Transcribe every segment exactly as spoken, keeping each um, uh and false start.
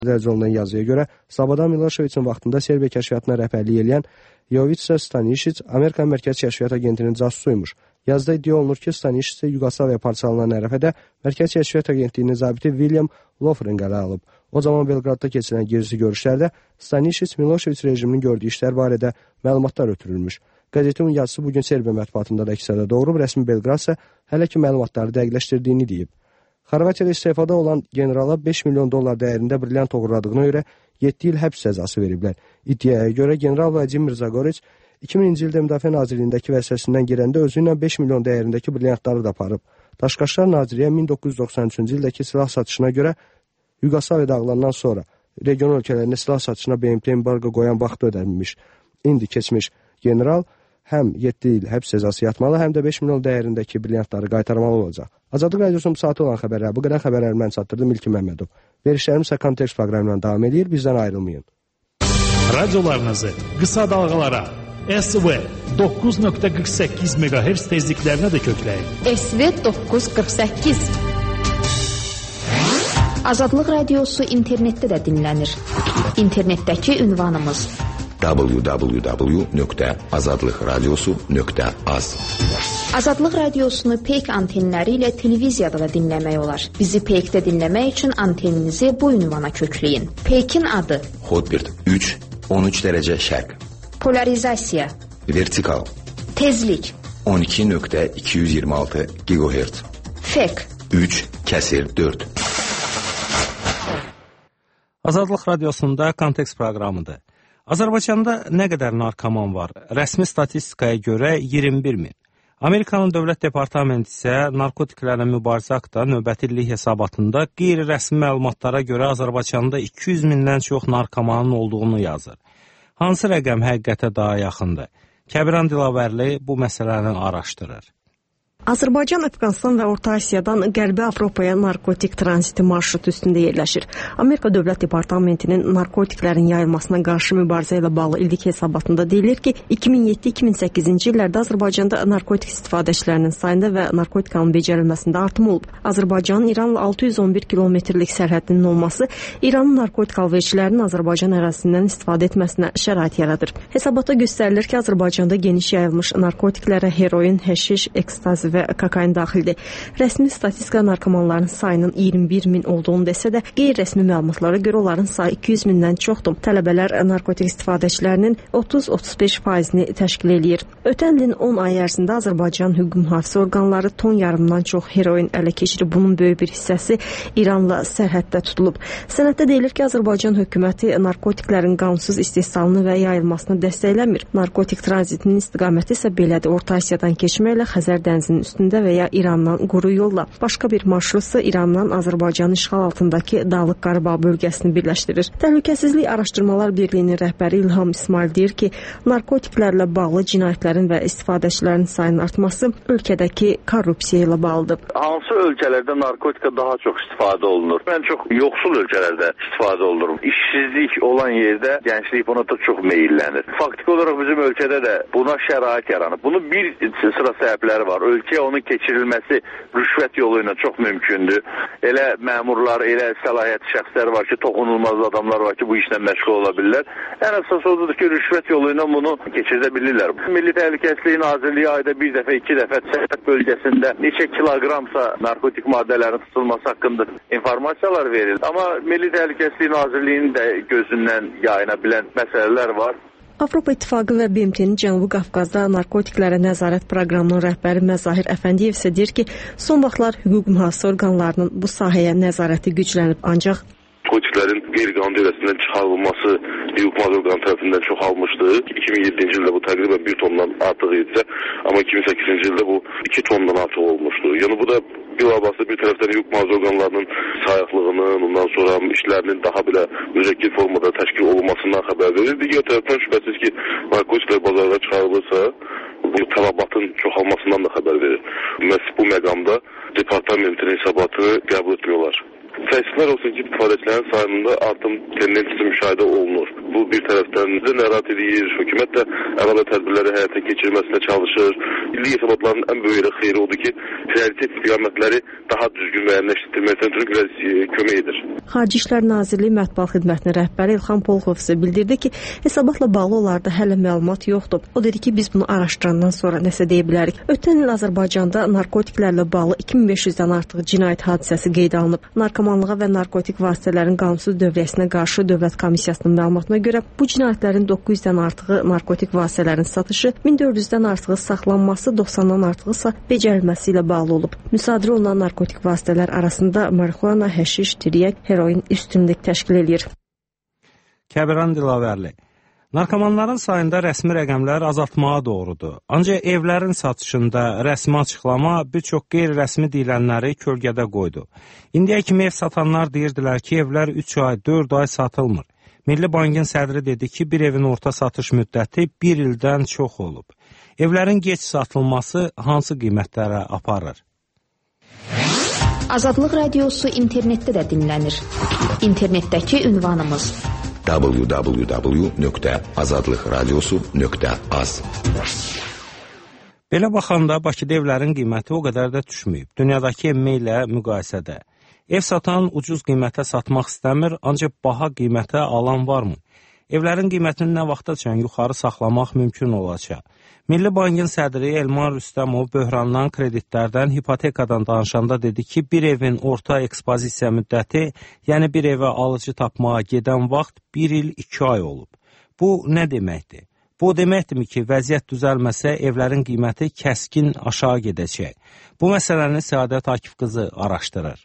Dərc olunan yazıya görə Slobodan Miloševiçin vaxtında Serbiya kəşfiyyatına rəhbərlik edən Jovica Stanisic Amerika Mərkəzi Kəşfiyyat Agentinin casusuymuş. Yazıda iddia olunur ki, Stanisic Yugoslaviya parçalanan ərəfədə Mərkəzi Kəşfiyyat Agentliyinin zabiti William Lofren qərar alıb. O zaman Belqradda keçirilən gizli görüşlərdə Stanisic Miloševiç rejiminin gördüyü işlər barədə məlumatlar ötürülmüş. Qəzetin yazısı bugün Serbiya mətbuatında da əksədə doğrub, rəsmi Belqrad isə hələ ki məlumatları dəqiqləşdirdiyini deyib. Xorvatiyada istefada olan generala beş milyon dollar dəyərində brilyant oğurladığına görə yeddi il həbs cəzası veriblər. İddiaya görə general Vladimir Zagoriç iki mininci ildə Müdafiə Nazirliyindəki vəzifəsindən girəndə özü ilə beş milyon dəyərindəki brilyantları da aparıb. Daşqaşlar Nazirliyə min doqquz yüz doxsan üçüncü ildəki silah satışına görə Yugoslaviya dağılandan sonra region ölkələrində silah satışına B M T embargo qoyan vaxtı ödənilmiş. İndi keçmiş general həm yeddi il həbs cəzası yatmalı, həm də beş milyon dəyərindəki brilyantları qaytarmalı olacaq. Azadlıq Radiosunun bu saatı olan xəbərlər bu qədər. Xəbərləri mən çatdırdım, İlkin Məmmədov. Verişlərimiz isə Kontekst proqramıyla davam edir. Bizdən ayrılmayın. Radiolarınızı qısa dalğalara S V doqquz nöqtə qırx səkkiz meqahertz tezliklərinə də kökləyin. S V doqquz qırx səkkiz. Azadlıq Radiosu internetdə də dinlənir. İnternetdəki ünvanımız w w w nöqtə azadlıqradiosu nöqtə az. Azadlıq Radiosunu Peyk antenləri ilə televiziyada da dinləmək olar. Bizi Peykdə dinləmək üçün anteninizi bu ünvana kökləyin. Peykin adı Hotbird üç on üç dərəcə şərq. Polarizasiya Vertikal Tezlik on iki nöqtə iki yüz iyirmi altı gigahertz. Fek üç kəsir dörd. Azadlıq Radiosunda Kontekst proqramıdır. Azərbaycanda nə qədər narkoman var? Rəsmi statistikaya görə iyirmi bir min. Amerikanın Dövlət Departamenti isə narkotiklərlə mübarizə haqqında növbəti illik hesabatında qeyri-rəsmi məlumatlara görə Azərbaycanda iki yüz mindən çox narkomanın olduğunu yazır. Hansı rəqəm həqiqətə daha yaxındır? Kəbiran Dilavərli bu məsələni araşdırır. Azərbaycan, Əfqanistan və Orta Asiyadan Qərbi Avropaya narkotik tranziti marşrutu üstündə yerləşir. Amerika Dövlət Departamentinin narkotiklərin yayılmasına qarşı mübarizə ilə bağlı illik hesabatında deyilir ki, iki min yeddi iki min səkkizinci illərdə Azərbaycanda narkotik istifadəçilərinin sayında və narkotikanın becərilməsində artım olub. Azərbaycanın İranla altı yüz on bir kilometrlik sərhədinin olması İranın narkotik alverçilərinin Azərbaycan ərazisindən istifadə etməsinə şərait yaradır. Hesabata göstərilir ki, Azərbaycanda geniş yayılmış narkotiklərə heroin, həşiş, ekstazi və kokain daxildir. Rəsmi statistika narkomanların sayının iyirmi bir min olduğunu desə də, qeyri-rəsmi məlumatlara görə onların sayı iki yüz mindən çoxdur. Tələbələr narkotik istifadəçilərinin otuz otuz beş faizini təşkil eləyir. Ötən ilin on ay ərzində Azərbaycan hüquq mühafizə orqanları ton yarımdan çox heroin ələ keçirib. Bunun böyük bir hissəsi İranla sərhəddə tutulub. Sənəddə deyilir ki, Azərbaycan hökuməti narkotiklərin qanunsuz istehsalını və yayılmasını dəstəkləmir. Narkotik tranzitinin istiqaməti isə belədir. Orta Asiyadan keçməklə Xəzər dənizinin üstündə və ya İrandan quru yolla. Başqa bir marşrutsa İrandan Azərbaycanın işğal altındakı Dağlıq Qarabağ bölgəsini birləşdirir. Təhlükəsizlik Araşdırmalar Birliyinin rəhbəri İlham İsmail deyir ki, narkotiklərlə bağlı cinayətlərin və istifadəçilərin sayının artması ölkədəki korrupsiya ilə bağlıdır. Hansı ölkələrdə narkotika daha çox istifadə olunur? Mən çox yoxsul ölkələrdə istifadə olunur. İşsizlik olan yerdə gənclik buna da çox meyillənir. Faktiki olaraq bizim ölkədə də buna şərait yaranıb. Bunun bir sıra səbəbləri var. Ölkə onun keçirilməsi rüşvət yolu ilə çox mümkündür. Elə məmurlar, elə səlahiyyətli şəxslər var ki, toxunulmaz adamlar var ki, bu işlə məşğul ola bilirlər. Ən əsas odur ki, rüşvət yolu ilə bunu keçirdə bilirlər. Milli Təhlükəsizlik Nazirliyi ayda bir dəfə, iki dəfə sərhəd bölgəsində neçə kiloqramsa narkotik maddələrin tutulması haqqında informasiyalar verir. Amma Milli Təhlükəsizlik Nazirliyinin də gözündən yayına bilən məsələlər var. Avropa İttifaqı və B M T-nin Cənubi Qafqazda narkotiklərə nəzarət proqramının rəhbəri Məzahir Əfəndiyev isə deyir ki, son vaxtlar hüquq mühafizə orqanlarının bu sahəyə nəzarəti güclənib, ancaq narkotiklərin qeyri-qanuni dövləsindən çıxarılması hüquq mühafizə orqanı tərəfindən çoxalmışdı. iki min yeddinci ildə bu təqribən bir tondan artıq idisə, amma iki min səkkizinci ildə bu iki tondan artıq olmuşdu. Yəni bu da bilavasitə bir tərəfdən hüquq mühafizə orqanlarının sayıqlığının, ondan sonra işlərinin daha belə müzəkkir formada təşkil olunmasından xəbər verir. Digər tərəfdən şübhəsiz ki, narkotiklər bazarlara çıxarılırsa, bu tələbatın çoxalmasından da xəbər verir. Məhz bu məqamda departamentin hesabatını qəbul etmiyorlar. Təəssüflər olsun ki, istifadəçilərin sayında artım tendensiyası müşahidə olunur. Bu bir tərəfdən də narahat edir. Hökumət də əlavə tədbirləri həyata keçirməsinə çalışır. İllik hesabatların ən böyük xeyri odur ki, prioritet istiqamətləri daha düzgün müəyyənləşdirilməkdən ötürü biraz kömək edir. Xarici İşlər Nazirliyi Mətbuat Xidmətinin rəhbəri İlham Polxov isə bildirdi ki, hesabatla bağlı olardı hələ məlumat yoxdur. O dedi ki, biz bunu araşdırandan sonra nəsə deyə bilərik. Ötən il Azərbaycanda narkotiklərlə bağlı iki min beş yüzdən artıq cinayət hadisəsi qeydə alınıb. Narkomanlığa və narkotik vasitələrin qanunsuz dövriyyəsinə qarşı Dövlət Komissiyasının məlumatına görə bu cinayətlərin doqquz yüzdən artığı narkotik vasitələrin satışı, min dörd yüzdən artığı saxlanması, doxsandan artığı isə becərilməsi ilə bağlı olub. Müsadirə olunan narkotik vasitələr arasında marixuana, həşiş, tiryək, heroin üstünlük təşkil edir. Kəbiran Dilavərli. Narkomanların sayında rəsmi rəqəmlər azaltmağa doğrudur. Ancaq evlərin satışında rəsmi açıqlama bir çox qeyri-rəsmi deyilənləri kölgədə qoydu. İndiyə kimi ev satanlar deyirdilər ki, evlər üç ay, dörd ay satılmır. Milli Bankın sədri dedi ki, bir evin orta satış müddəti bir ildən çox olub. Evlərin gec satılması hansı qiymətlərə aparır? Azadlıq Radiosu internetdə də dinlənir. İnternetdəki ünvanımız w w w nöqtə azadlıq radiosu nöqtə az. Belə baxanda Bakıda evlərin qiyməti o qədər də düşməyib. Dünyadakı emme ilə müqayisədə. Ev satan ucuz qiymətə satmaq istəmir, ancaq baha qiymətə alan varmı? Evlərin qiymətini nə vaxtacan yuxarı saxlamaq mümkün olacaq? Milli Bankın sədri Elman Rüstəmov böhranlanan kreditlərdən, hipotekadan danışanda dedi ki, bir evin orta ekspozisiya müddəti, yəni bir evə alıcı tapmağa gedən vaxt bir il iki ay olub. Bu nə deməkdir? Bu deməkdirmi ki, vəziyyət düzəlməsə evlərin qiyməti kəskin aşağı gedəcək? Bu məsələni Səadət Akif qızı araşdırır.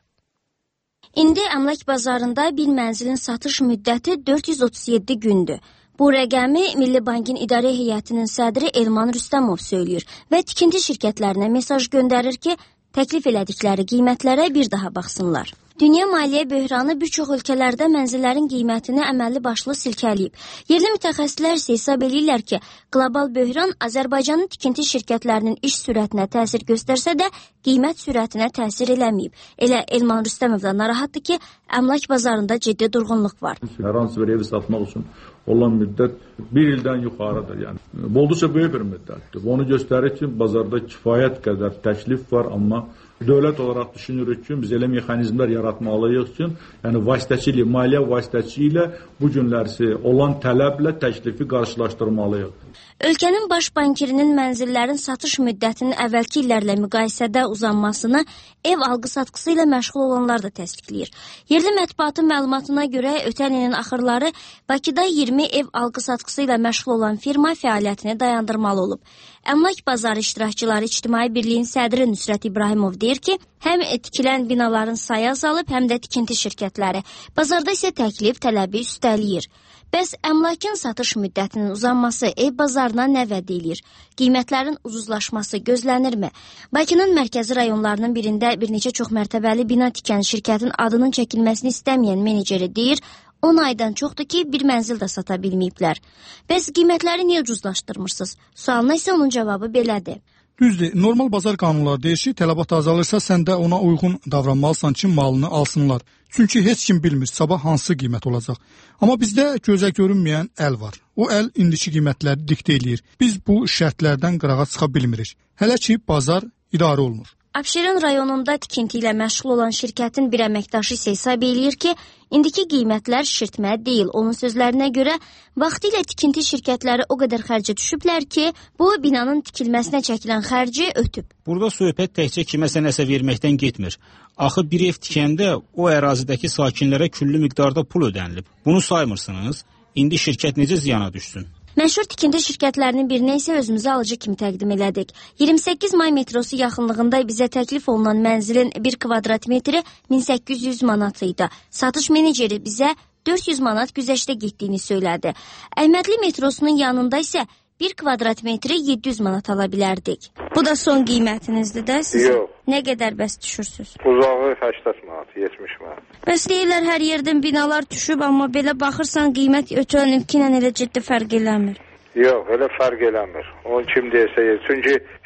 İndi əmlak bazarında bir mənzilin satış müddəti dörd yüz otuz yeddi gündür. Bu rəqəmi Milli Bankın İdarə Heyətinin sədri Elman Rüstəmov söyləyir və tikinti şirkətlərinə mesaj göndərir ki, təklif elədikləri qiymətlərə bir daha baxsınlar. Dünya maliyyə böhranı bir çox ölkələrdə mənzillərin qiymətini əməlli başlı silkələyib. Yerli mütəxəssislər isə hesab edirlər ki, qlobal böhran Azərbaycanın tikinti şirkətlərinin iş sürətinə təsir göstərsə də, qiymət sürətinə təsir eləməyib. Elə Elman Rüstəmov da narahatdır ki, əmlak bazarında ciddi durğunluq var. Hər hansı bir evi satmaq üçün olan müddət bir ildən yuxarıdır. Yəni, olduqca böyük bir müddətdir. Onu göstərir ki, bazarda kifayət qədər təklif var, amma dövlət olaraq düşünürük ki, biz elə mexanizmlər yaratmalıyıq ki, yəni vasitəçi ilə, maliyyə vasitəçi ilə bu günlərsi olan tələblə təklifi qarşılaşdırmalıyıq. Ölkənin baş bankirinin mənzillərin satış müddətinin əvvəlki illərlə müqayisədə uzanmasını ev alqı-satqısı ilə məşğul olanlar da təsdiqləyir. Yerli mətbuatın məlumatına görə ötən ilin axırları Bakıda iyirmi ev alqı-satqısı ilə məşğul olan firma fəaliyyətini dayandırmalı olub. Əmlak bazarı iştirakçıları İctimai Birliyin sədri Nüsrət İbrahimov deyir ki, həm tikilən binaların sayı azalıb, həm də tikinti şirkətləri. Bazarda isə təklif tələbi üstəliyir. Bəs əmlakın satış müddətinin uzanması ev bazarına nə vəd edir? Qiymətlərin ucuzlaşması gözlənirmi? Bakının mərkəzi rayonlarının birində bir neçə çox mərtəbəli bina tikən şirkətin adının çəkilməsini istəməyən meneceri deyir, on aydan çoxdur ki, bir mənzil də sata bilməyiblər. Bəs qiymətləri niyə ucuzlaşdırmırsınız? Sualına isə onun cavabı belədir. Düzdür, normal bazar qanunları deyir ki, tələbat azalırsa, sən də ona uyğun davranmalısan ki, malını alsınlar. Çünki heç kim bilmir, sabah hansı qiymət olacaq. Amma bizdə gözə görünməyən əl var. O əl indiki qiymətləri diktə eləyir. Biz bu şərtlərdən qırağa çıxa bilmirik. Hələ ki, bazar idarə olunur. Abşeron rayonunda tikinti ilə məşğul olan şirkətin bir əməkdaşı isə hesab eləyir ki, indiki qiymətlər şişirtmə deyil. Onun sözlərinə görə, vaxtilə tikinti şirkətləri o qədər xərcə düşüblər ki, bu binanın tikilməsinə çəkilən xərci ötüb. Burada söhbət təkcə kiməsə nəsə verməkdən getmir. Axı bir ev tikəndə o ərazidəki sakinlərə küllü miqdarda pul ödənilib. Bunu saymırsınız, indi şirkət necə ziyana düşsün? Məşhur tikinti şirkətlərinin birinə isə özümüzü alıcı kimi təqdim elədik. iyirmi səkkiz may metrosu yaxınlığında bizə təklif olunan mənzilin bir kvadrat metri min səkkiz yüz manat idi. Satış meneceri bizə dörd yüz manat güzəştə getdiyini söylədi. Əhmədli metrosunun yanında isə bir kvadrat metri yeddi yüz manat ala bilərdik. Bu da son qiymətinizdir də sizin? Yox. Nə qədər bəs düşürsünüz? Uzağı səksən manat, yetmiş manat. Bəs deyirlər hər yerdən binalar düşüb, amma belə baxırsan qiymət ötən ilkinə elə ciddi fərq eləmir. Yox, elə fərq eləmir. Onu kim deyirsə, çünki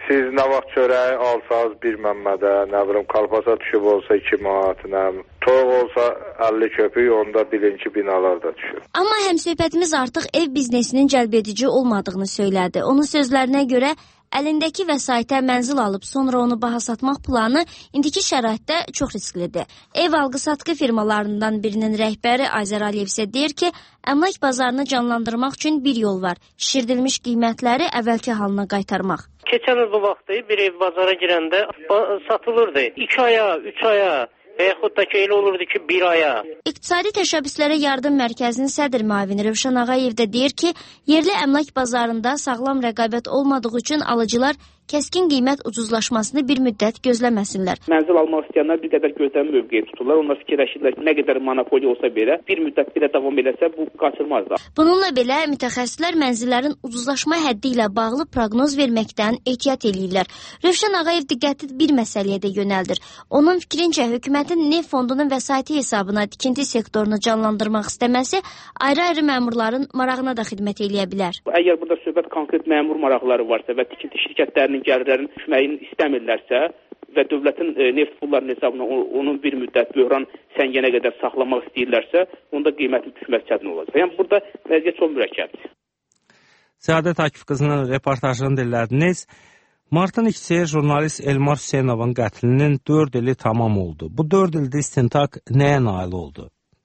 siz nə vaxt çörəyi alsanız bir mənmədə, nə bilim kalpasa düşüb olsa iki manat, nə bilim toyuq olsa əlli köpük, onda birinci binalar da düşür. Amma həmsöhbətimiz artıq ev biznesinin cəlbedici olmadığını söylədi. Onun sözlərinə görə əlindəki vəsaitə mənzil alıb sonra onu baha satmaq planı indiki şəraitdə çox risklidir. Ev alqı-satqı firmalarından birinin rəhbəri Azər Aliyev isə deyir ki, əmlak bazarını canlandırmaq üçün bir yol var. Şişirdilmiş qiymətləri əvvəlki halına qaytarmaq. Keçən il bu vaxtı bir ev bazara girəndə satılırdı. iki aya, üç aya və yaxud da ki, elə olurdu ki, bir aya. İqtisadi Təşəbbüslərə Yardım Mərkəzinin sədr müavini Rövşən Ağayev də deyir ki, yerli əmlak bazarında sağlam rəqabət olmadığı üçün alıcılar kəskin qiymət ucuzlaşmasını bir müddət gözləməsinlər. Mənzil almaq istəyənlər bir qədər gözləm mövqeyi tuturlar. Onlar fikirləşirlər ki, nə qədər monopoli olsa belə, bir müddət belə davam eləsə bu qaçılmazdır. Bununla belə mütəxəssislər mənzillərin ucuzlaşma həddi ilə bağlı proqnoz verməkdən ehtiyat eləyirlər. Rövşən Ağayev diqqəti bir məsələyə də yönəldir. Onun fikrincə hökumətin neft fondunun vəsaiti hesabına tikinti sektorunu canlandırmaq istəməsi ayrı-ayrı məmurların marağına da xidmət eləyə bilər. Əgər burada söhbət konkret məmur maraqları varsa və tikinti şirkətlərinin gəlirlərin düşməyini istəmirlərsə və dövlətin e, neft pullarının hesabına onun bir müddət böhran səngənə qədər saxlamaq istəyirlərsə, onda qiymətin düşməsi çətin olacaq. Yəni burada vəziyyət çox mürəkkəbdir. Səadət Akif qızının reportajını dinlədiniz. Martın ikisi jurnalist Elmar Hüseynovun qətlinin dörd ili tamam oldu. Bu dörd ildə istintaq nəyə nail oldu?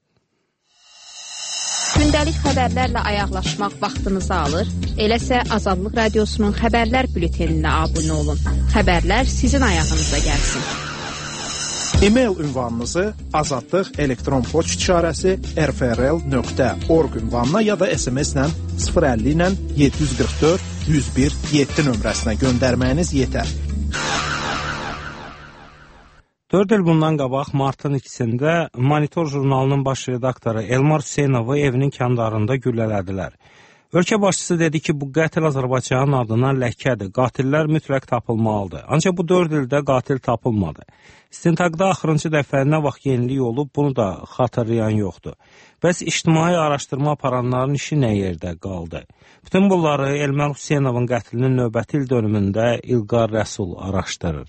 Gündəlik xəbərlərlə ayaqlaşmaq vaxtınızı alır. Eləsə Azadlıq Radiosunun xəbərlər bülteninə abunə olun. Xəbərlər sizin ayağınıza gəlsin. E-mail ünvanınızı azadlıq elektron poçt işarəsi r f r l nöqtə org ünvanına ya da S M S-lə sıfır əlli ilə yeddi yüz qırx dörd yüz bir yeddi nömrəsinə göndərməyiniz yetər. dörd il bundan qabaq martın ikisində Monitor jurnalının baş redaktoru Elmar Hüseynovu evinin kəndarında güllələdilər. Ölkə başçısı dedi ki, bu qətl Azərbaycanın adına ləkədir, qatillər mütləq tapılmalıdır. Ancaq bu dörd ildə qatil tapılmadı. İstintaqda axırıncı dəfə nə vaxt yenilik olub, bunu da xatırlayan yoxdur. Bəs ictimai araşdırma aparanların işi nə yerdə qaldı? Bütün bunları Elmar Hüseynovun qətlinin növbəti il dönümündə İlqar Rəsul araşdırır.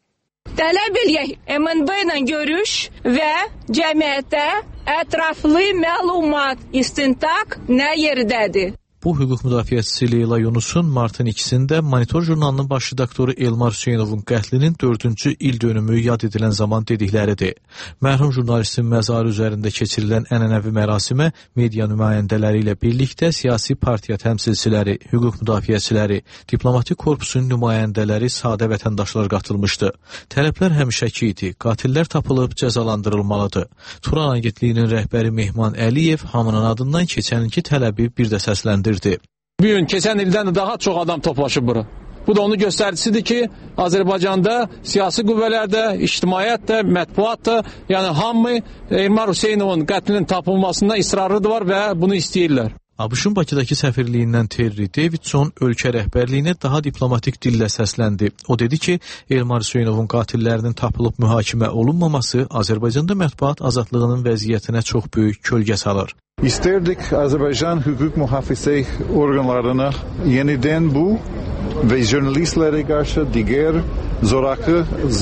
Tələb eləyək M N B ilə görüş və cəmiyyətə ətraflı məlumat, istintaq nə yerdədir? Bu hüquq müdafiəçisi Leyla Yunusun martın ikisində Monitor jurnalının baş redaktoru Elmar Hüseynovun qətlinin dördüncü il dönümü yad edilən zaman dedikləridir. Mərhum jurnalistin məzarı üzərində keçirilən ənənəvi mərasimə media nümayəndələri ilə birlikdə siyasi partiya təmsilçiləri, hüquq müdafiəçiləri, diplomatik korpusun nümayəndələri, sadə vətəndaşlar qatılmışdı. Tələblər həmişəki idi. Qatillər tapılıb cəzalandırılmalıdır. Turan agentliyinin rəhbəri Mehman Əliyev hamının adından keçənki tələbi bir də səsləndirdi. Bu gün keçən ildən daha çox adam toplaşıb bura. Bu da onun göstəricisidir ki, Azərbaycanda siyasi qüvvələrdə, ictimaiyyətdə, mətbuatda, yəni hamı Elmar Hüseynovun qətlinin tapılmasında israrlıdırlar və bunu istəyirlər. ABŞ-ın Bakıdakı səfirliyindən Terry Davidson ölkə rəhbərliyinə daha diplomatik dillə səsləndi. O dedi ki, Elmar Hüseynovun qatillərinin tapılıb mühakimə olunmaması Azərbaycanda mətbuat azadlığının vəziyyətinə çox böyük kölgə salır. İsterdik Azərbaycan hüquq mühafizə orqanlarına yenidən bu və jurnalistlərə qarşı digər zoraki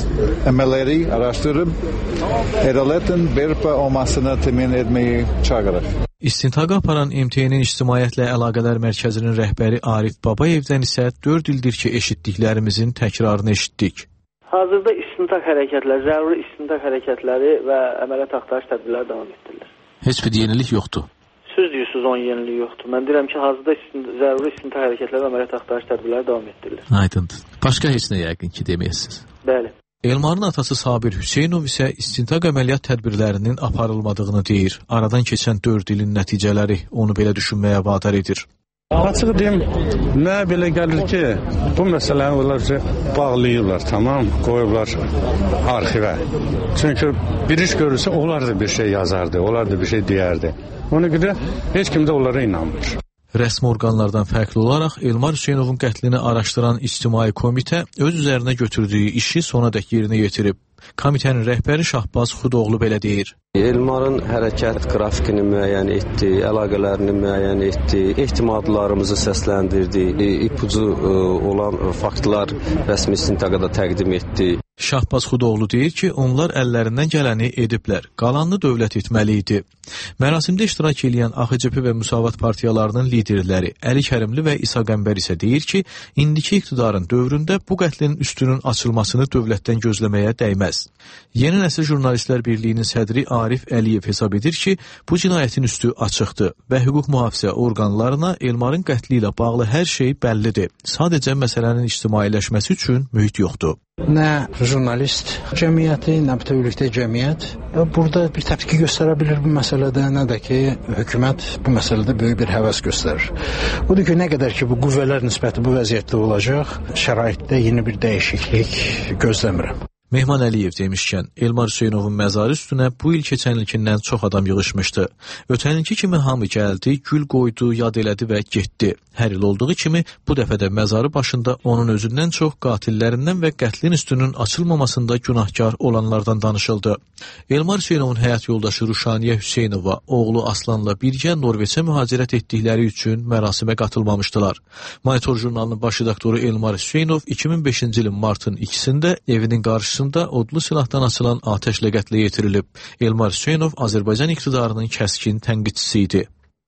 əməlləri araşdırıb ədalətin bərpa olmasını təmin etməyi çağırır. İstintaqa aparan M T N-in İctimaiyyətlə Əlaqələr Mərkəzinin rəhbəri Arif Babayevdən isə dörd ildir ki, eşitdiklərimizin təkrarını eşitdik. Hazırda istintaq hərəkətləri, zəruri istintaq hərəkətləri və əməliyyat axtarış tədbirləri davam etdirilir. Heç bir yenilik yoxdur. Söz deyirsiniz, onun yenilik yoxdur. Mən deyirəm ki, hazırda istin zəruri istintaq hərəkətləri və əməliyyat axtarış tədbirləri davam etdirilir. Aydındır. Başqa heç nə yəqin ki, deməyəsiniz. Bəli. Elmarın atası Sabir Hüseynov isə istintaq əməliyyat tədbirlərinin aparılmadığını deyir. Aradan keçən dörd ilin nəticələri onu belə düşünməyə vadar edir. Açıq deyim, nə belə gəlir ki, bu məsələni onlar bağlayırlar, tamam, qoyublar arxivə. Çünki bir iş görürsə, onlar da bir şey yazardı, onlar da bir şey deyərdi. Ona görə heç kim də onlara inanmır. Rəsmi orqanlardan fərqli olaraq Elmar Hüseynovun qətlini araşdıran İctimai Komitə öz üzərinə götürdüyü işi sonadək yerinə yetirib. Komitənin rəhbəri Şahbaz Xudoğlu belə deyir. Elmarın hərəkət qrafikini müəyyən etdi, əlaqələrini müəyyən etdi, ehtimallarımızı səsləndirdi, ipucu olan faktlar rəsmi istintaqada təqdim etdi. Şahbaz Xudoğlu deyir ki, onlar əllərindən gələni ediblər, qalanını dövlət etməli idi. Mərasimdə iştirak edən A X C P və Müsavat partiyalarının liderləri Əli Kərimli və İsa Qəmbər isə deyir ki, indiki iqtidarın dövründə bu qətlin üstünün açılmasını dövlətdən gözləməyə dəyməz. Yeni Nəsil Jurnalistlər Birliyinin sədri Arif Əliyev hesab edir ki, bu cinayətin üstü açıqdır və hüquq mühafizə orqanlarına Elmarın qətli ilə bağlı hər şey bəllidir. Sadəcə məsələnin ictimailəşməsi üçün mühit yoxdur. Nə jurnalist cəmiyyəti, nə bütövlükdə cəmiyyət burada bir təpki göstərə bilir bu məsələdə, nə də ki, hökumət bu məsələdə böyük bir həvəs göstərir. Odur ki, nə qədər ki, bu qüvvələr nisbəti bu vəziyyətdə olacaq, şəraitdə yeni bir dəyişiklik gözləmirəm. Mehman Əliyev demişkən, Elmar Hüseynovun məzarı üstünə bu il keçən ilkindən çox adam yığışmışdı. Ötən ilki kimi hamı gəldi, gül qoydu, yad elədi və getdi. Hər il olduğu kimi bu dəfə də məzarı başında onun özündən çox qatillərindən və qətlin üstünün açılmamasında günahkar olanlardan danışıldı. Elmar Hüseynovun həyat yoldaşı Ruşaniyə Hüseynova oğlu Aslanla birgə Norveçə mühacirət etdikləri üçün mərasimə qatılmamışdılar. Monitor jurnalının baş redaktoru Elmar Hüseynov iki min beşinci ilin martın ikisində evinin qarşısında odlu silahdan açılan atəşlə qətlə yetirilib. Elmar Hüseynov Azərbaycan iqtidarının kəskin tənqidçisi idi.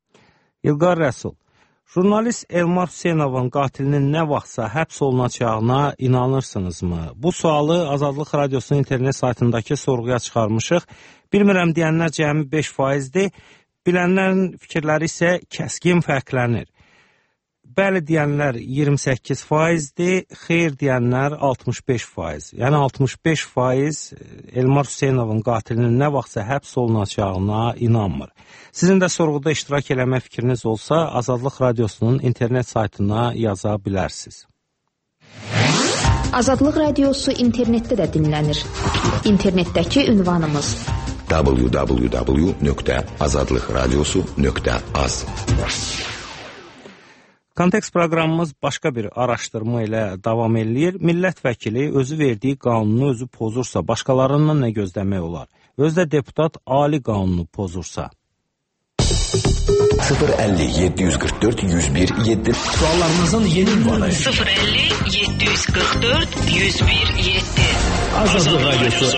İlqar Rəsul, jurnalist Elmar Hüseynovun qatilinin nə vaxtsa həbs olunacağına inanırsınızmı? Bu sualı Azadlıq Radiosunun internet saytındakı sorğuya çıxarmışıq. Bilmirəm deyənlər cəmi beş faizdir, bilənlərin fikirləri isə kəskin fərqlənir. Bəli deyənlər iyirmi səkkiz faizdir, xeyr deyənlər altmış beş faiz. Yəni altmış beş faiz Elmar Hüseynovun qatilinin nə vaxtsa həbs olunacağına inanmır. Sizin də sorğuda iştirak eləmə fikriniz olsa, Azadlıq Radiosunun internet saytına yaza bilərsiniz. Azadlıq Radiosu internetdə də dinlənir. İnternetdəki ünvanımız w w w nöqtə azadlıqradiosu nöqtə az. Kontekst proqramımız başqa bir araşdırma ilə davam eləyir. Millət vəkili özü verdiyi qanunu özü pozursa, başqalarından nə gözləmək olar? Özdə deputat ali qanunu pozursa. sıfır əlli yeddi yüz qırx dörd yüz bir yeddi Suallarınızın yeni ünvanı sıfır əlli yeddi yüz qırx dörd yüz bir yeddi Azadlıq Radiosu.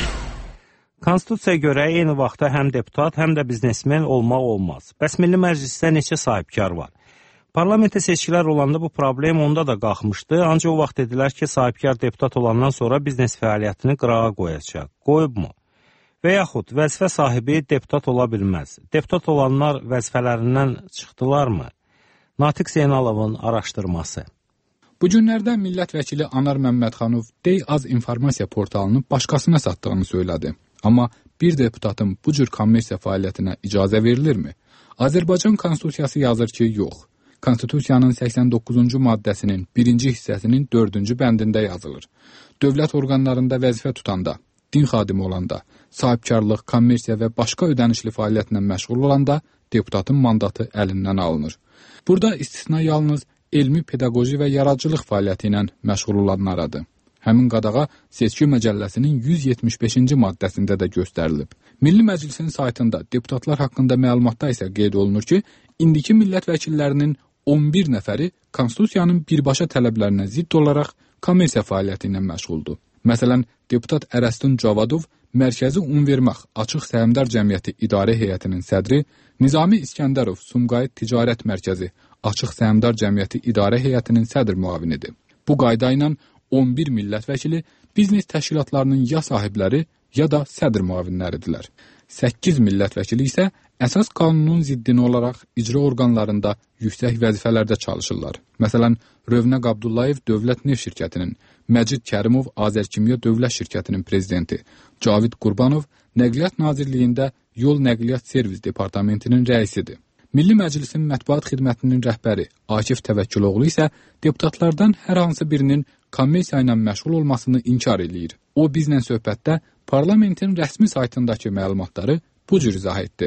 Konstitusiyaya görə eyni vaxtda həm deputat, həm də biznesmen olmaq olmaz. Bəs Milli Məclisdə neçə sahibkar var? Parlamentə seçkilər olanda bu problem onda da qalxmışdı, ancaq o vaxt dedilər ki, sahibkar deputat olandan sonra biznes fəaliyyətini qırağa qoyacaq. Qoyubmu? Və yaxud vəzifə sahibi deputat ola bilməz. Deputat olanlar vəzifələrindən çıxdılarmı? Natiq Zeynalovun araşdırması. Bu günlərdə millət vəkili Anar Məmmədxanov Dey Az informasiya portalını başqasına satdığını söylədi. Amma bir deputatın bu cür kommersiya fəaliyyətinə icazə verilirmi? Azərbaycan Konstitusiyası yazır ki, yox. Konstitusiyanın səksən doqquzuncu maddəsinin birinci hissəsinin dördüncü bəndində yazılır. Dövlət orqanlarında vəzifə tutanda, din xadimi olanda, sahibkarlıq, kommersiya və başqa ödənişli fəaliyyətlə məşğul olanda deputatın mandatı əlindən alınır. Burada istisna yalnız elmi, pedaqoji və yaradıcılıq fəaliyyəti ilə məşğul olanlaradır. Həmin qadağa seçki məcəlləsinin yüz yetmiş beşinci maddəsində də göstərilib. Milli Məclisin saytında deputatlar haqqında məlumatda isə qeyd olunur ki, indiki millət vəkillərinin on bir nəfəri Konstitusiyanın birbaşa tələblərinə zidd olaraq kommersiya fəaliyyəti ilə məşğuldur. Məsələn, deputat Ərəstun Cavadov Mərkəzi Ünvermaq Açıq Səhmdar Cəmiyyəti İdarə Heyətinin sədri, Nizami İskəndərov Sumqayıt Ticarət Mərkəzi Açıq Səhmdar Cəmiyyəti İdarə Heyətinin sədr müavinidir. Bu qayda ilə on bir millət vəkili biznes təşkilatlarının ya sahibləri, ya da sədr müavinləridirlər. səkkiz millət vəkili isə əsas qanunun ziddini olaraq icra orqanlarında yüksək vəzifələrdə çalışırlar. Məsələn, Rövnəq Abdullayev Dövlət Neft Şirkətinin, Məcid Kərimov Azərkimya Dövlət Şirkətinin prezidenti, Cavid Qurbanov Nəqliyyat Nazirliyində Yol Nəqliyyat Servis Departamentinin rəisidir. Milli Məclisin Mətbuat Xidmətinin rəhbəri Akif Təvəkküloğlu isə deputatlardan hər hansı birinin kommersiya ilə məşğul olmasını inkar eləyir. O bizlə söhbətdə parlamentin rəsmi saytındakı məlumatları bu cür izah etdi.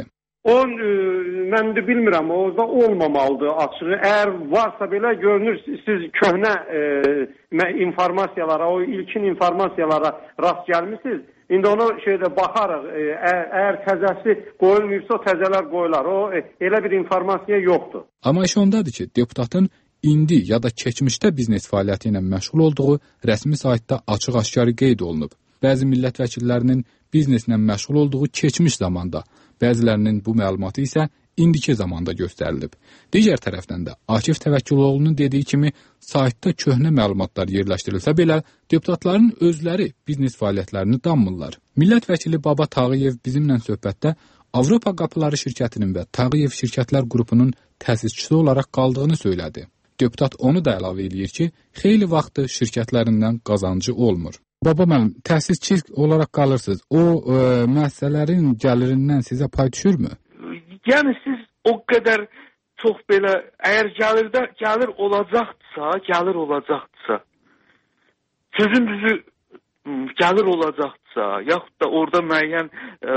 O e, mən də bilmirəm, orada olmamalıdır açığı. Əgər varsa belə görünür siz köhnə e, informasiyalara, o ilkin informasiyalara rast gəlmisiniz. İndi onu şeydə baxarıq. E, əgər təzəsi qoyulmuyubsa təzələr qoyular. O e, elə bir informasiya yoxdur. Amma iş ondadır ki, deputatın indi ya da keçmişdə biznes fəaliyyəti ilə məşğul olduğu rəsmi saytda açıq-aşkarı qeyd olunub. Bəzi millət vəkillərinin bizneslə məşğul olduğu keçmiş zamanda, bəzilərinin bu məlumatı isə indiki zamanda göstərilib. Digər tərəfdən də Akif Təvəkküloğlu'nun dediyi kimi saytda köhnə məlumatlar yerləşdirilsə belə, deputatların özləri biznes fəaliyyətlərini danmırlar. Millət vəkili Baba Tağıyev bizimlə söhbətdə Avropa Qapıları şirkətinin və Tağıyev şirkətlər qrupunun təsisçisi olaraq qaldığını söylədi. Deputat onu da əlavə edir ki, xeyli vaxtı şirkətlərindən qazancı olmur. Baba müəllim, təsisçi olaraq qalırsınız. O e, müəssisələrin gəlirindən sizə pay düşürmü? Yəni siz o qədər çox belə, əgər gəlirdə gəlir olacaqdırsa, gəlir olacaqdırsa, sözün düzü gəlir olacaqdırsa, yaxud da orada müəyyən e,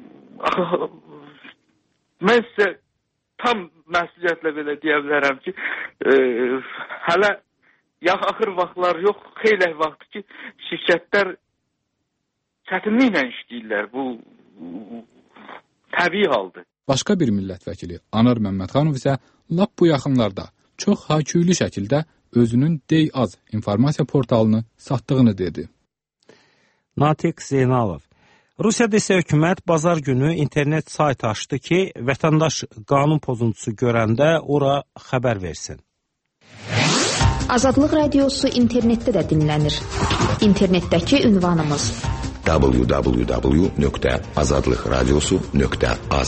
mən sizə tam məsuliyyətlə belə deyə bilərəm ki, e, hələ yax axır vaxtlar yox, xeyli vaxt ki, şirkətlər çətinliklə işləyirlər. Bu təbii haldır. Başqa bir millət vəkili Anar Məmmədxanov isə lap bu yaxınlarda çox haküylü şəkildə özünün Dey-Az informasiya portalını satdığını dedi. Natiq Zeynalov. Rusiyada isə hökumət bazar günü internet sayt açdı ki, vətəndaş qanun pozuntusu görəndə ora xəbər versin. Azadlıq radiosu internetdə də dinlənir. İnternetdəki ünvanımız w w w nöqtə azadlıq radiosu nöqtə az.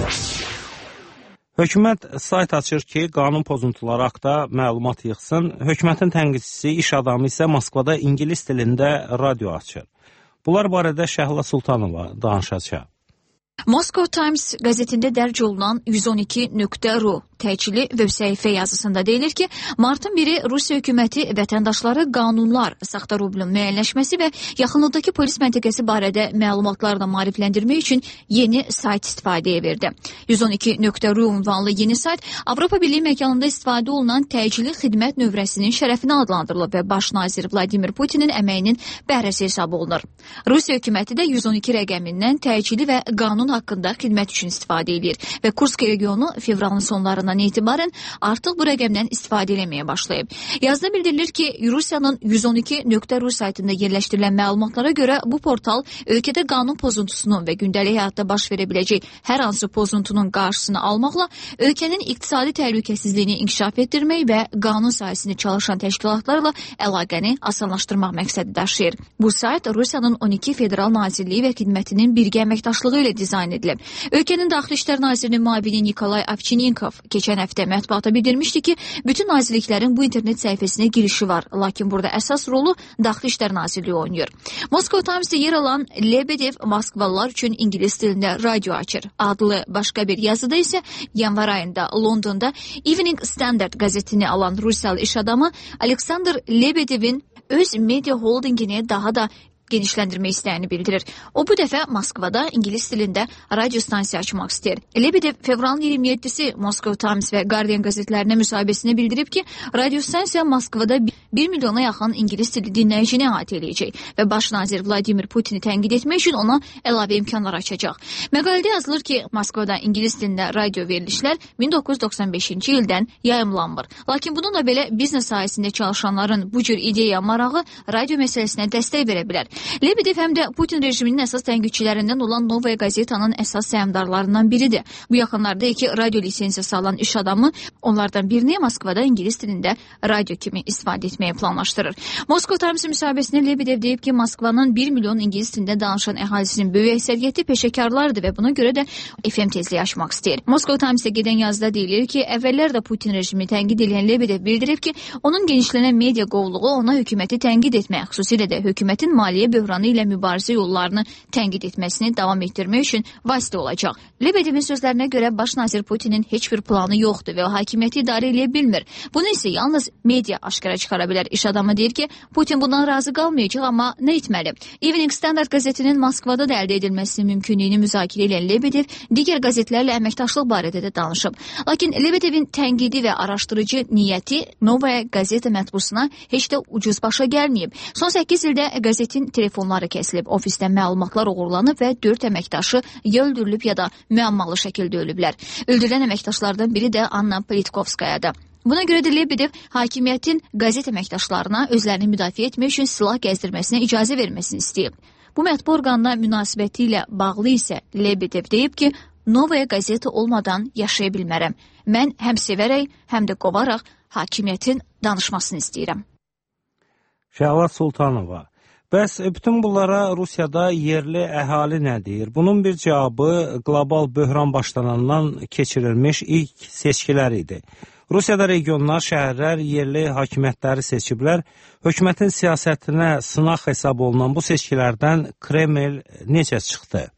Hökumət sayt açır ki, qanun pozuntuları haqqında məlumat yığsın. Hökumətin tənqidçisi, iş adamı isə Moskvada ingilis dilində radio açır. Bunlar barədə Şəhla Sultanova danışacaq. Moscow Times qəzetində dərc olunan yüz on iki nöqtə ru təcili veb səhifə yazısında deyilir ki, martın biri Rusiya hökuməti vətəndaşları qanunlar, saxta rublun müəyyənləşməsi və yaxınlıqdakı polis məntəqəsi barədə məlumatlarla maarifləndirmək üçün yeni sayt istifadəyə verdi. yüz on iki nöqtə ru ünvanlı yeni sayt Avropa Birliyi məkanında istifadə olunan təcili xidmət növrəsinin şərəfinə adlandırılıb və baş nazir Vladimir Putinin əməyinin bəhrəsi hesab olunur. Rusiya hökuməti də yüz on iki rəqəmindən təcili və qanun haqqında xidmət üçün istifadə edir və Kursk regionu fevralın sonlarından etibarən artıq bu rəqəmdən istifadə eləməyə başlayıb. Yazıda bildirilir ki, Rusiyanın yüz on iki nöqtə ru saytında yerləşdirilən məlumatlara görə bu portal ölkədə qanun pozuntusunun və gündəlik həyatda baş verə biləcək hər hansı pozuntunun qarşısını almaqla ölkənin iqtisadi təhlükəsizliyini inkişaf etdirmək və qanun sahəsində çalışan təşkilatlarla əlaqəni asanlaşdırmaq məqsədi daşıyır. Bu sayt Rusiyanın on iki Federal Nazirliyi və xidmətinin birgə əməkdaşlığı ilə dizayn edilib. Ölkənin Daxili İşlər Nazirinin müavini Nikolay Avçenikov keçən həftə mətbuata bildirmişdi ki, bütün nazirliklərin bu internet səhifəsinə girişi var, lakin burada əsas rolu Daxili İşlər Nazirliyi oynayır. Moscow Times'da yer alan Lebedev Moskvalılar üçün ingilis dilində radio açır. Adlı başqa bir yazıda isə yanvar ayında Londonda Evening Standard qəzetini alan Rusiyalı iş adamı Aleksandr Lebedevin öz media holdingini daha da genişləndirmək istəyini bildirir. O bu dəfə Moskvada ingilis dilində radio stansiya açmaq istəyir. Lebedev fevralın iyirmi yeddisi Moscow Times və Guardian qəzetlərinə müsahibəsində bildirib ki, radio stansiya Moskvada bir milyona yaxın ingilis dili dinləyicini əhatə edəcək və baş nazir Vladimir Putini tənqid etmək üçün ona əlavə imkanlar açacaq. Məqalədə yazılır ki, Moskvada ingilis dilində radio verilişlər min doqquz yüz doxsan beşinci ildən yayımlanmır. Lakin bununla belə biznes sahəsində çalışanların bu cür ideya marağı radio məsələsinə dəstək verə bilər. Lebedev həm də Putin rejiminin əsas tənqidçilərindən olan Novaya Gazetanın əsas səhmdarlarından biridir. Bu yaxınlarda iki radio lisensiyası alan iş adamı onlardan birini Moskvada ingilis dilində radio kimi istifadə etməyi planlaşdırır. Moscow Times müsahibəsində Lebedev deyib ki, Moskvanın bir milyon ingilis dilində danışan əhalisinin böyük əksəriyyəti peşəkarlardır və buna görə də F M tezliyi açmaq istəyir. Moscow Times'ə gedən yazıda deyilir ki, əvvəllər də Putin rejimini tənqid edən Lebedev bildirib ki, onun genişlənən media qovluğu ona hökuməti tənqid etmək, xüsusilə də hökumətin maliyyə maliyyə böhranı ilə mübarizə yollarını tənqid etməsini davam etdirmək üçün vasitə olacaq. Lebedevin sözlərinə görə baş nazir Putinin heç bir planı yoxdur və o hakimiyyəti idarə edə bilmir. Bunu isə yalnız media aşkara çıxara bilər. İş adamı deyir ki, Putin bundan razı qalmayacaq, amma nə etməli? Evening Standard qəzetinin Moskvada da əldə edilməsinin mümkünlüyünü müzakirə edən Lebedev digər qəzetlərlə əməkdaşlıq barədə də danışıb. Lakin Lebedevin tənqidi və araşdırıcı niyyəti Novaya qəzeta mətbuatına heç də ucuz başa gəlməyib. Son səkkiz ildə qəzetin telefonları kəsilib, ofisdən məlumatlar oğurlanıb və dörd əməkdaşı ya öldürülüb ya da müəmmalı şəkildə ölüblər. Öldürülən əməkdaşlardan biri də Anna Politkovskayadır. Buna görə də Lebedev hakimiyyətin qəzet əməkdaşlarına özlərini müdafiə etmək üçün silah gəzdirməsinə icazə verməsini istəyib. Bu mətbu orqanına münasibəti ilə bağlı isə Lebedev deyib ki, Novaya qəzeta olmadan yaşaya bilmərəm. Mən həm sevərək, həm də qovaraq hakimiyyətin danışmasını istəyirəm. Şəhvat Sultanova, bəs bütün bunlara Rusiyada yerli əhali nə deyir? Bunun bir cavabı qlobal böhran başlanandan keçirilmiş ilk seçkilər idi. Rusiyada regionlar, şəhərlər yerli hakimiyyətləri seçiblər. Hökumətin siyasətinə sınaq hesab olunan bu seçkilərdən Kreml necə çıxdı?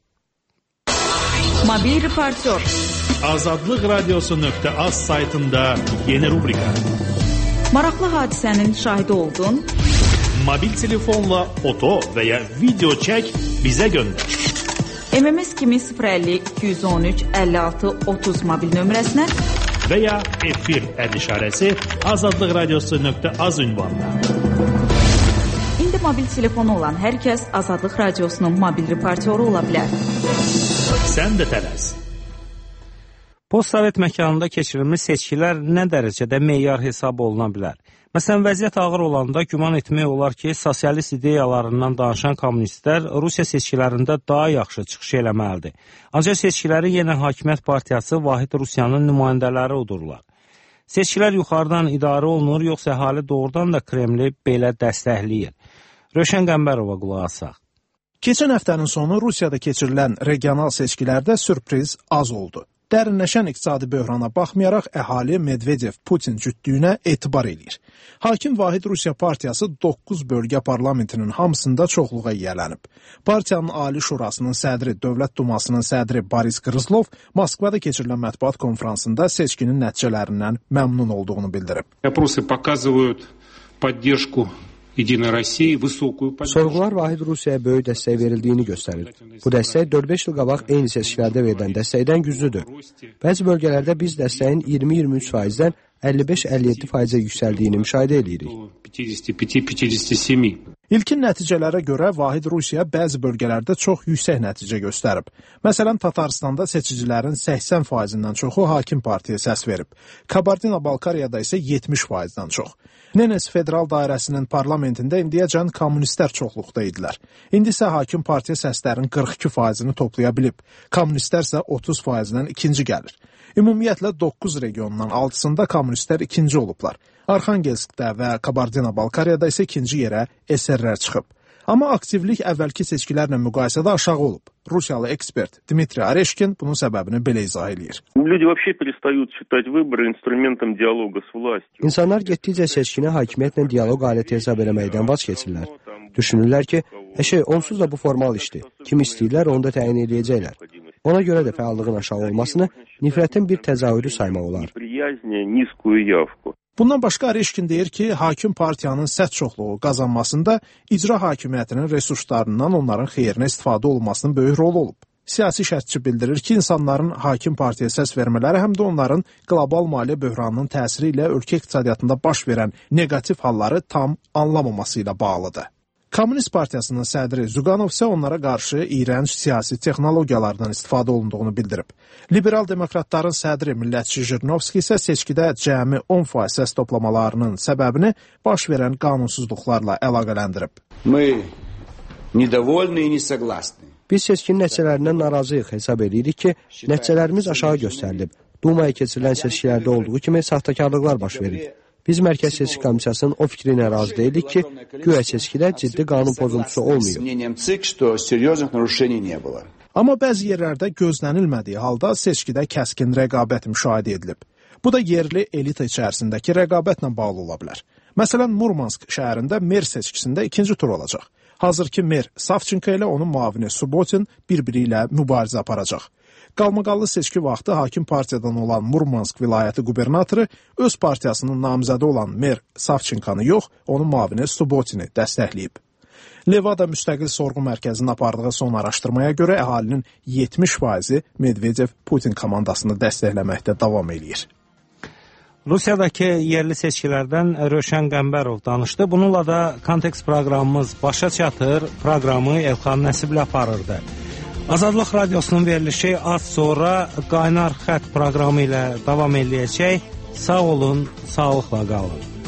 Mobil reportyor. Azadlıq radiosu nöqtə az saytında yeni rubrika. Maraqlı hadisənin şahidi oldun. Mobil telefonla foto və ya video çək, bizə göndər. M M S kimi sıfır əlli iki yüz on üç əlli altı otuz mobil nömrəsinə və ya efir əd işarəsi azadlıq radiosu nöqtə az ünvanına. İndi mobil telefonu olan hər kəs Azadlıq radiosunun mobil reportyoru ola bilər. Sən də tələs. Postsovet məkanında keçirilmiş seçkilər nə dərəcədə meyar hesab oluna bilər? Məsələn, vəziyyət ağır olanda güman etmək olar ki, sosialist ideyalarından danışan kommunistlər Rusiya seçkilərində daha yaxşı çıxış eləməlidir. Ancaq seçkiləri yenə hakimiyyət partiyası Vahid Rusiyanın nümayəndələri udurlar. Seçkilər yuxarıdan idarə olunur, yoxsa əhali doğrudan da Kremli belə dəstəkləyir? Röşən Qəmbərova qulaq asaq. Keçən həftənin sonu Rusiyada keçirilən regional seçkilərdə sürpriz az oldu. Dərinləşən iqtisadi böhrana baxmayaraq əhali Medvedev-Putin cütlüyünə etibar edir. Hakim Vahid Rusiya partiyası doqquz bölgə parlamentinin hamısında çoxluğa yiyələnib. Partiyanın Ali Şurasının sədri, Dövlət Dumasının sədri Boris Grizlov Moskvada keçirilən mətbuat konfransında seçkinin nəticələrindən məmnun olduğunu bildirib. Опросы показывают поддержку Sorğular Vahid Rusiyaya böyük dəstək verildiyini göstərir. Bu dəstək dörd beş il qabaq eyni seçkilərdə verilən dəstəkdən güclüdür. Bəzi bölgələrdə biz dəstəyin iyirmi iyirmi üç faizdən əlli beş əlli yeddi faizə yüksəldiyini müşahidə edirik. İlkin nəticələrə görə Vahid Rusiya bəzi bölgələrdə çox yüksək nəticə göstərib. Məsələn, Tatarstanda seçicilərin səksən faizindən çoxu hakim partiyaya səs verib. Kabardino-Balkariyada isə yetmiş faizdən çox. Nenes federal dairəsinin parlamentində indiyəcən kommunistlər çoxluqda idilər. İndi isə hakim partiya səslərin qırx iki faizini toplaya bilib. Kommunistlər isə otuz faizindən ikinci gəlir. Ümumiyyətlə doqquz regionundan altısında kommunistlər ikinci olublar. Arxangelskdə və Kabardino-Balkariyada isə ikinci yerə S R R çıxıb. Amma aktivlik əvvəlki seçkilərlə müqayisədə aşağı olub. Rusiyalı ekspert Dmitri Areşkin bunun səbəbini belə izah edir. İnsanlar getdikcə seçkini hakimiyyətlə dialoq aləti hesab eləməkdən vaz keçirlər. Düşünürlər ki, əşək onsuz da bu formal işdir. Kim istəyirlər, onu da təyin edəcəklər. Ona görə də fəallığın aşağı olmasını nifrətin bir təzahürü saymaq olar. Bundan başqa Areşkin deyir ki, hakim partiyanın səs çoxluğu qazanmasında icra hakimiyyətinin resurslarından onların xeyrinə istifadə olunmasının böyük rolu olub. Siyasi şərhçi bildirir ki, insanların hakim partiyaya səs vermələri həm də onların qlobal maliyyə böhranının təsiri ilə ölkə iqtisadiyyatında baş verən neqativ halları tam anlamaması ilə bağlıdır. Kommunist partiyasının sədri Zuganov isə onlara qarşı iyrənc siyasi texnologiyalardan istifadə olunduğunu bildirib. Liberal demokratların sədri millətçi Jirnovski isə seçkidə cəmi on faiz səs toplamalarının səbəbini baş verən qanunsuzluqlarla əlaqələndirib. Biz seçkinin nəticələrindən narazıyıq, hesab edirik ki, nəticələrimiz aşağı göstərilib. Dumaya keçirilən seçkilərdə olduğu kimi saxtakarlıqlar baş verir. Biz Mərkəz Seçki Komissiyasının o fikrinə razı deyilik ki, güya seçkidə ciddi qanun pozuntusu olmuyor. Amma bəzi yerlərdə gözlənilmədiyi halda seçkidə kəskin rəqabət müşahidə edilib. Bu da yerli elita içərisindəki rəqabətlə bağlı ola bilər. Məsələn, Murmansk şəhərində mer seçkisində ikinci tur olacaq. Hazırki mer Savchenko ilə onun müavini Subotin bir-biri ilə mübarizə aparacaq. Qalmaqallı seçki vaxtı hakim partiyadan olan Murmansk vilayəti qubernatoru öz partiyasının namizədi olan mer Savchenkanı yox, onun müavini Subotini dəstəkləyib. Levada müstəqil sorğu mərkəzinin apardığı son araşdırmaya görə əhalinin yetmiş faizi Medvedev Putin komandasını dəstəkləməkdə davam eləyir. Rusiyadakı yerli seçkilərdən Rövşən Qəmbərov danışdı. Bununla da Kontekst proqramımız başa çatır. Proqramı Elxan Nəsibli aparırdı. Azadlıq Radiosunun verilişi az sonra Qaynar Xət proqramı ilə davam eləyəcək. Sağ olun, sağlıqla qalın.